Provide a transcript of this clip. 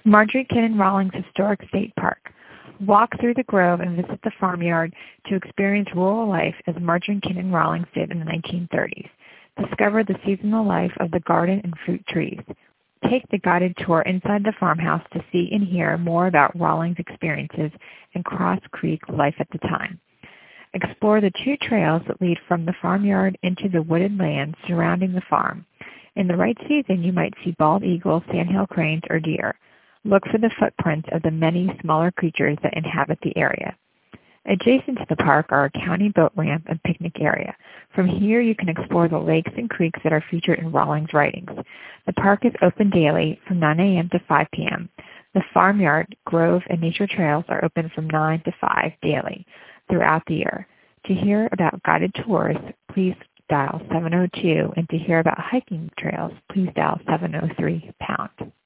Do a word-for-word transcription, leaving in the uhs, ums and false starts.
Marjorie Kinnan Rawlings Historic State Park. Walk through the grove and visit the farmyard to experience rural life as Marjorie Kinnan Rawlings did in the nineteen thirties. Discover the seasonal life of the garden and fruit trees. Take the guided tour inside the farmhouse to see and hear more about Rawlings' experiences and Cross Creek life at the time. Explore the two trails that lead from the farmyard into the wooded lands surrounding the farm. In the right season, you might see bald eagles, sandhill cranes, or deer. Look for the footprints of the many smaller creatures that inhabit the area. Adjacent to the park are a county boat ramp and picnic area. From here, you can explore the lakes and creeks that are featured in Rawlings' writings. The park is open daily from nine a m to five p m The farmyard, grove, and nature trails are open from nine to five daily throughout the year. To hear about guided tours, please dial seven oh two, and to hear about hiking trails, please dial seven oh three pound.